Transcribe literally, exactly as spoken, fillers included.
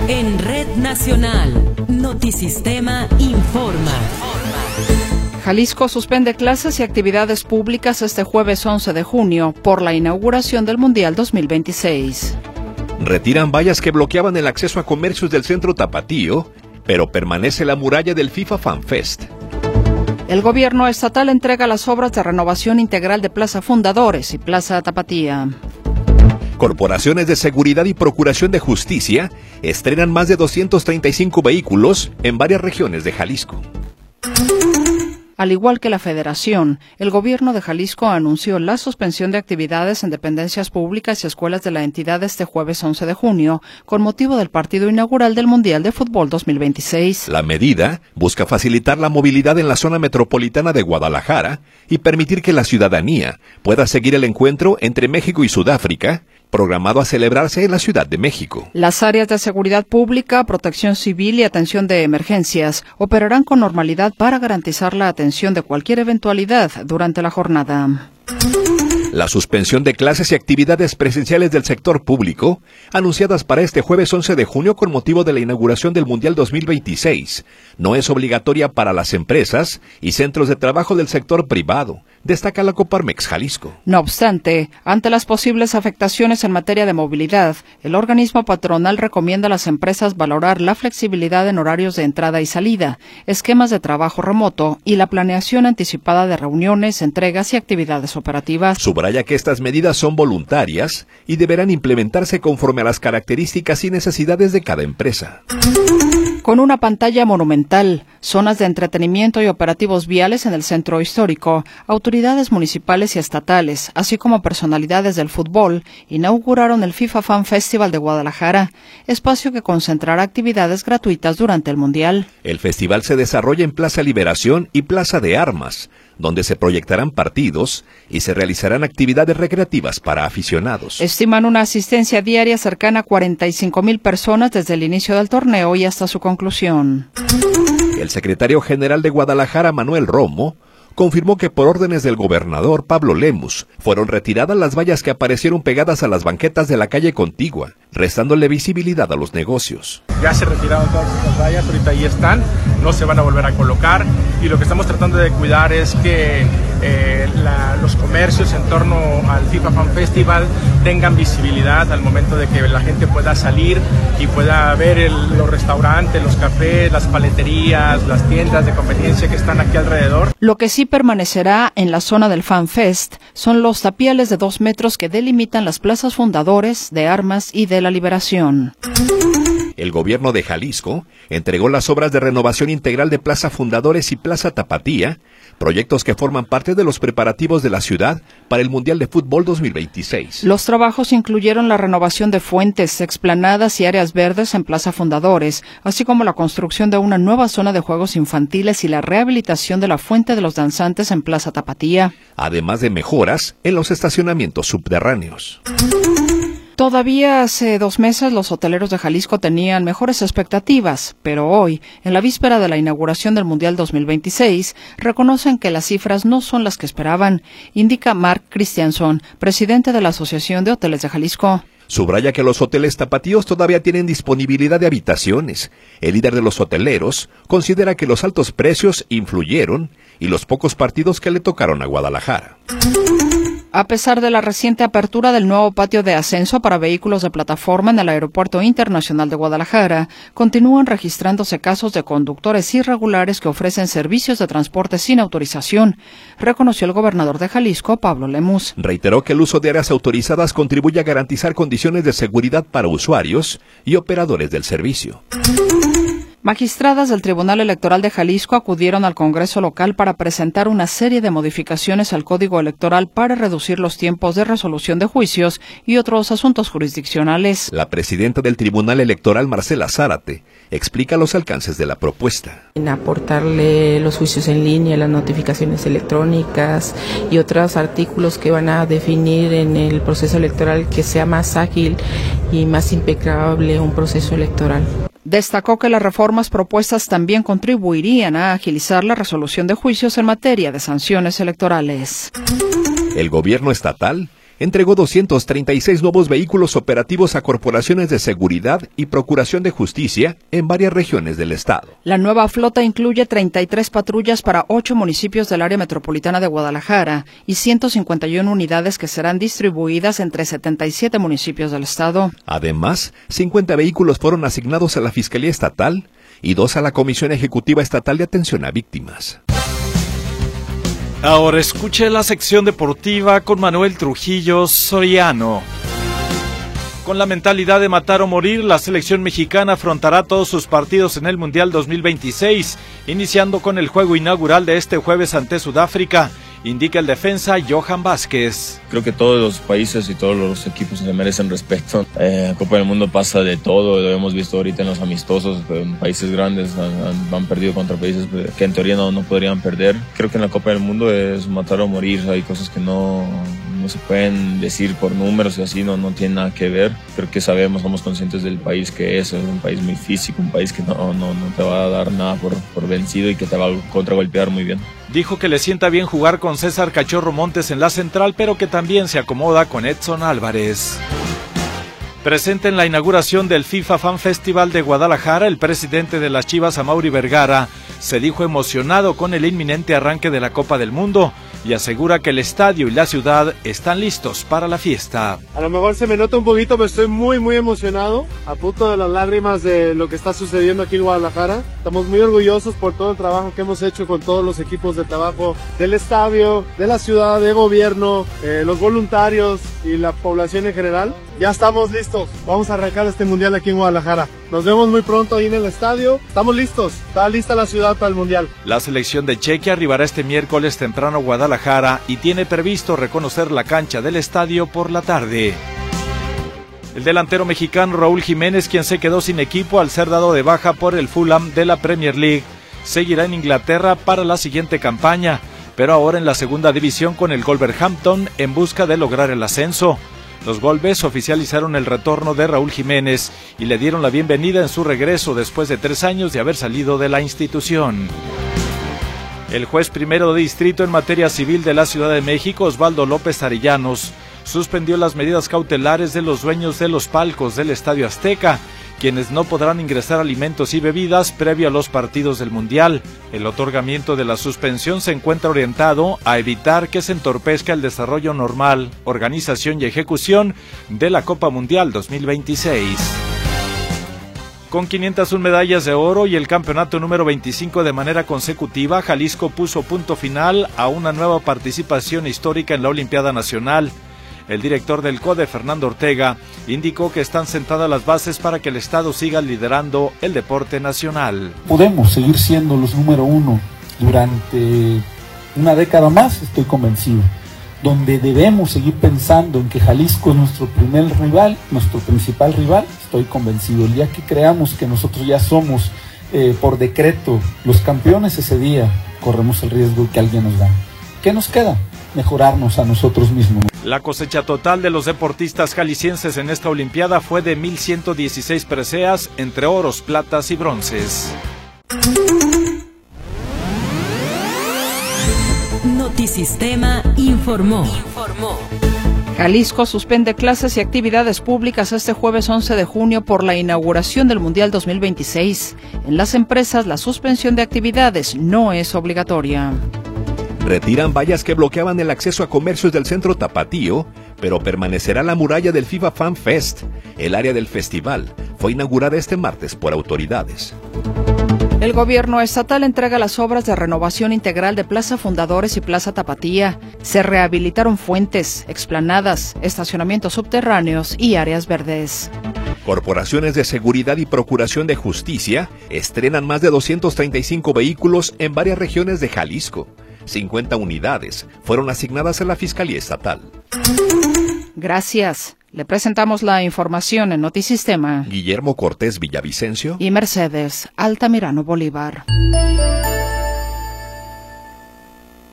En Red Nacional, Notisistema informa. Jalisco suspende clases y actividades públicas este jueves once de junio por la inauguración del Mundial dos mil veintiséis. Retiran vallas que bloqueaban el acceso a comercios del centro Tapatío, pero permanece la muralla del FIFA Fan Fest. El gobierno estatal entrega las obras de renovación integral de Plaza Fundadores y Plaza Tapatía. Corporaciones de Seguridad y Procuración de Justicia estrenan más de doscientos treinta y cinco vehículos en varias regiones de Jalisco. Al igual que la Federación, el gobierno de Jalisco anunció la suspensión de actividades en dependencias públicas y escuelas de la entidad este jueves once de junio, con motivo del partido inaugural del Mundial de Fútbol dos mil veintiséis. La medida busca facilitar la movilidad en la zona metropolitana de Guadalajara y permitir que la ciudadanía pueda seguir el encuentro entre México y Sudáfrica, programado a celebrarse en la Ciudad de México. Las áreas de seguridad pública, protección civil y atención de emergencias operarán con normalidad para garantizar la atención de cualquier eventualidad durante la jornada. La suspensión de clases y actividades presenciales del sector público, anunciadas para este jueves once de junio con motivo de la inauguración del Mundial dos mil veintiséis, no es obligatoria para las empresas y centros de trabajo del sector privado, destaca la Coparmex Jalisco. No obstante, ante las posibles afectaciones en materia de movilidad, el organismo patronal recomienda a las empresas valorar la flexibilidad en horarios de entrada y salida, esquemas de trabajo remoto y la planeación anticipada de reuniones, entregas y actividades operativas. Subraya que estas medidas son voluntarias y deberán implementarse conforme a las características y necesidades de cada empresa. Con una pantalla monumental, zonas de entretenimiento y operativos viales en el centro histórico, autoridades municipales y estatales, así como personalidades del fútbol, inauguraron el FIFA Fan Festival de Guadalajara, espacio que concentrará actividades gratuitas durante el Mundial. El festival se desarrolla en Plaza Liberación y Plaza de Armas, donde se proyectarán partidos y se realizarán actividades recreativas para aficionados. Estiman una asistencia diaria cercana a cuarenta y cinco mil personas desde el inicio del torneo y hasta su conclusión. El secretario general de Guadalajara, Manuel Romo, confirmó que por órdenes del gobernador Pablo Lemus fueron retiradas las vallas que aparecieron pegadas a las banquetas de la calle contigua, restándole visibilidad a los negocios. Ya se retiraron todas estas vallas, ahorita ahí están, no se van a volver a colocar y lo que estamos tratando de cuidar es que eh, la, los comercios en torno al FIFA Fan Festival tengan visibilidad al momento de que la gente pueda salir y pueda ver el, los restaurantes, los cafés, las paleterías, las tiendas de conveniencia que están aquí alrededor. Lo que sí permanecerá en la zona del Fan Fest son los tapiales de dos metros que delimitan las plazas Fundadores, de Armas y de la Liberación. El gobierno de Jalisco entregó las obras de renovación integral de Plaza Fundadores y Plaza Tapatía, proyectos que forman parte de los preparativos de la ciudad para el Mundial de Fútbol dos mil veintiséis. Los trabajos incluyeron la renovación de fuentes, explanadas y áreas verdes en Plaza Fundadores, así como la construcción de una nueva zona de juegos infantiles y la rehabilitación de la Fuente de los Danzantes en Plaza Tapatía, además de mejoras en los estacionamientos subterráneos. Todavía hace dos meses los hoteleros de Jalisco tenían mejores expectativas, pero hoy, en la víspera de la inauguración del Mundial dos mil veintiséis, reconocen que las cifras no son las que esperaban, indica Mark Christianson, presidente de la Asociación de Hoteles de Jalisco. Subraya que los hoteles tapatíos todavía tienen disponibilidad de habitaciones. El líder de los hoteleros considera que los altos precios influyeron y los pocos partidos que le tocaron a Guadalajara. A pesar de la reciente apertura del nuevo patio de ascenso para vehículos de plataforma en el Aeropuerto Internacional de Guadalajara, continúan registrándose casos de conductores irregulares que ofrecen servicios de transporte sin autorización, reconoció el gobernador de Jalisco, Pablo Lemus. Reiteró que el uso de áreas autorizadas contribuye a garantizar condiciones de seguridad para usuarios y operadores del servicio. Magistradas del Tribunal Electoral de Jalisco acudieron al Congreso local para presentar una serie de modificaciones al Código Electoral para reducir los tiempos de resolución de juicios y otros asuntos jurisdiccionales. La presidenta del Tribunal Electoral, Marcela Zárate, explica los alcances de la propuesta. En aportarle los juicios en línea, las notificaciones electrónicas y otros artículos que van a definir en el proceso electoral que sea más ágil y más impecable un proceso electoral. Destacó que las reformas propuestas también contribuirían a agilizar la resolución de juicios en materia de sanciones electorales. El gobierno estatal entregó doscientos treinta y seis nuevos vehículos operativos a corporaciones de seguridad y procuración de justicia en varias regiones del estado. La nueva flota incluye treinta y tres patrullas para ocho municipios del área metropolitana de Guadalajara y ciento cincuenta y una unidades que serán distribuidas entre setenta y siete municipios del estado. Además, cincuenta vehículos fueron asignados a la Fiscalía Estatal y dos a la Comisión Ejecutiva Estatal de Atención a Víctimas. Ahora escuche la sección deportiva con Manuel Trujillo Soriano. Con la mentalidad de matar o morir, la selección mexicana afrontará todos sus partidos en el Mundial dos mil veintiséis, iniciando con el juego inaugural de este jueves ante Sudáfrica, indica el defensa Johan Vázquez. Creo que todos los países y todos los equipos se merecen respeto. Eh, la Copa del Mundo pasa de todo, lo hemos visto ahorita en los amistosos, en países grandes han, han, han perdido contra países que en teoría no, no podrían perder. Creo que en la Copa del Mundo es matar o morir, hay cosas que no, no se pueden decir por números y así, no, no tiene nada que ver. Creo que sabemos, somos conscientes del país que es, es un país muy físico, un país que no, no, no te va a dar nada por, por vencido y que te va a contragolpear muy bien. Dijo que le sienta bien jugar con César Cachorro Montes en la central, pero que también se acomoda con Edson Álvarez. Presente en la inauguración del FIFA Fan Festival de Guadalajara, el presidente de las Chivas, Amaury Vergara, se dijo emocionado con el inminente arranque de la Copa del Mundo y asegura que el estadio y la ciudad están listos para la fiesta. A lo mejor se me nota un poquito, pero estoy muy muy emocionado, a punto de las lágrimas de lo que está sucediendo aquí en Guadalajara. Estamos muy orgullosos por todo el trabajo que hemos hecho con todos los equipos de trabajo del estadio, de la ciudad, de gobierno, eh, los voluntarios y la población en general. Ya estamos listos, vamos a arrancar este mundial aquí en Guadalajara. Nos vemos muy pronto ahí en el estadio, estamos listos, está lista la ciudad para el mundial. La selección de Chequia arribará este miércoles temprano a Guadalajara y tiene previsto reconocer la cancha del estadio por la tarde. El delantero mexicano Raúl Jiménez, quien se quedó sin equipo al ser dado de baja por el Fulham de la Premier League, seguirá en Inglaterra para la siguiente campaña, pero ahora en la segunda división con el Wolverhampton en busca de lograr el ascenso. Los Wolves oficializaron el retorno de Raúl Jiménez y le dieron la bienvenida en su regreso después de tres años de haber salido de la institución. El juez primero de distrito en materia civil de la Ciudad de México, Osvaldo López Arellanos, suspendió las medidas cautelares de los dueños de los palcos del Estadio Azteca, quienes no podrán ingresar alimentos y bebidas previo a los partidos del Mundial. El otorgamiento de la suspensión se encuentra orientado a evitar que se entorpezca el desarrollo normal, organización y ejecución de la Copa Mundial dos mil veintiséis. Con quinientas una medallas de oro y el campeonato número veinticinco de manera consecutiva, Jalisco puso punto final a una nueva participación histórica en la Olimpiada Nacional. El director del CODE, Fernando Ortega, indicó que están sentadas las bases para que el Estado siga liderando el deporte nacional. Podemos seguir siendo los número uno durante una década más, estoy convencido. Donde debemos seguir pensando en que Jalisco es nuestro primer rival, nuestro principal rival, estoy convencido. El día que creamos que nosotros ya somos eh, por decreto los campeones, ese día corremos el riesgo de que alguien nos gane. ¿Qué nos queda? Mejorarnos a nosotros mismos. La cosecha total de los deportistas jaliscienses en esta Olimpiada fue de mil ciento dieciséis preseas entre oros, platas y bronces. Notisistema informó. informó. Jalisco suspende clases y actividades públicas este jueves once de junio por la inauguración del Mundial dos mil veintiséis. En las empresas, la suspensión de actividades no es obligatoria. Retiran vallas que bloqueaban el acceso a comercios del centro Tapatío, pero permanecerá la muralla del FIFA Fan Fest. El área del festival fue inaugurada este martes por autoridades. El gobierno estatal entrega las obras de renovación integral de Plaza Fundadores y Plaza Tapatía. Se rehabilitaron fuentes, explanadas, estacionamientos subterráneos y áreas verdes. Corporaciones de seguridad y procuración de justicia estrenan más de doscientos treinta y cinco vehículos en varias regiones de Jalisco. cincuenta unidades fueron asignadas a la Fiscalía Estatal. Gracias. Le presentamos la información en Notisistema. Guillermo Cortés Villavicencio y Mercedes Altamirano Bolívar.